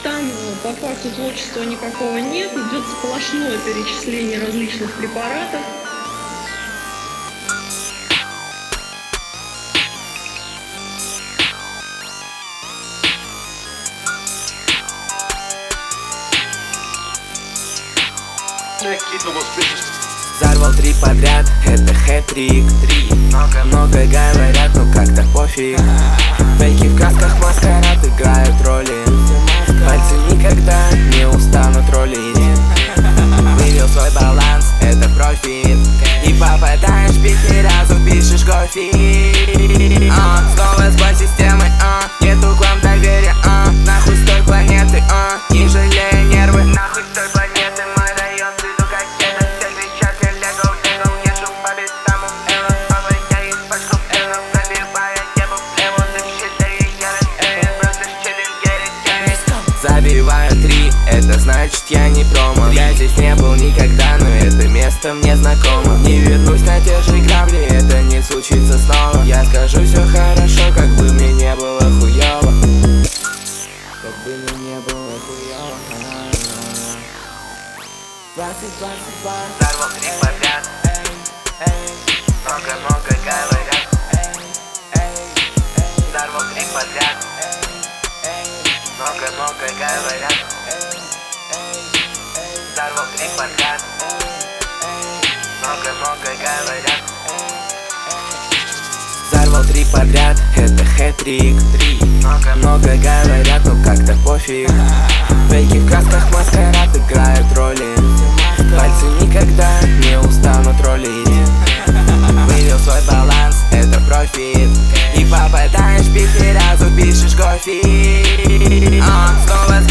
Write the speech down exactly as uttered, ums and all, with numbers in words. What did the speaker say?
Там по факту творчества никакого нет, идет сплошное перечисление различных препаратов. Взорвал три подряд, это хэт-трик. Много говорят, но как-то пофиг. Фейки в касках, маскарад играют роли. Пальцы никогда не устанут ролить. Вывел свой баланс, это профит. И попадаешь в пик, ни разу пишешь кофе. а, Снова сбой системы, а, нету к вам доверия, а, нахуй с той планеты, а, не жалея нервы. Нахуй с той планеты, мой район, приду как это. Всех кричат, я легал, легал, езжу по битам. Элла, папа, я из пачков, элла, забивая небо в лево. Ты в щите и яры, эй, просто чиллин, get it, get it. Забиваю три, это значит я не промо. Я здесь не был никогда, но это место мне знакомо. Не вернусь на те же грабли, это не случится снова. Я скажу все хорошо, как бы мне не было хуёво. Как бы мне не было хуёво. Двадцать, двадцать два. Взорвал три подряд. Много-много говорят. Взорвал три подряд. Много-много говорят. Взорвал три подряд. Много-много говорят. Взорвал три подряд, это хэт-трик. Много говорят, но как-то пофиг. Фейки в касках, маскарад играют роли. Пальцы никогда не устанут ролить. Вывел свой баланс, это профит. И попадаешь в пик, ни разу пишешь кофе. а, Снова